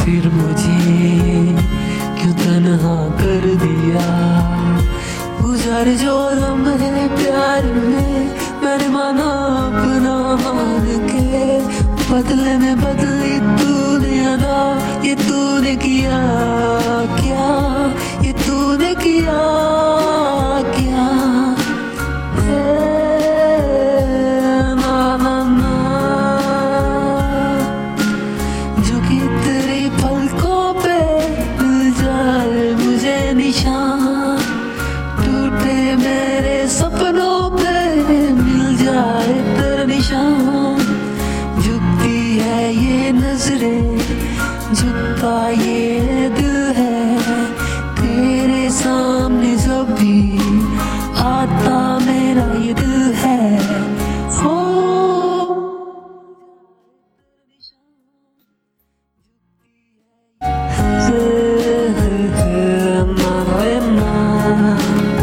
फिर मुझे क्यों तन्हा कर दिया। गुजर जो लम्हे प्यार में मैंने माना अपना मान के, बदले में बदली तूने अदा। ये तूने किया क्या, ये तूने किया क्या। ना ना ना, जो कि तेरी पलकों पे मिल जाए मुझे निशान, टूटे मेरे सपनों पे मिल जाए तेरा निशान। झुकती है ये नजरें, झुकता ये दिल है, तेरे सामने जब भी आता मेरा ये दिल है। हो ना ना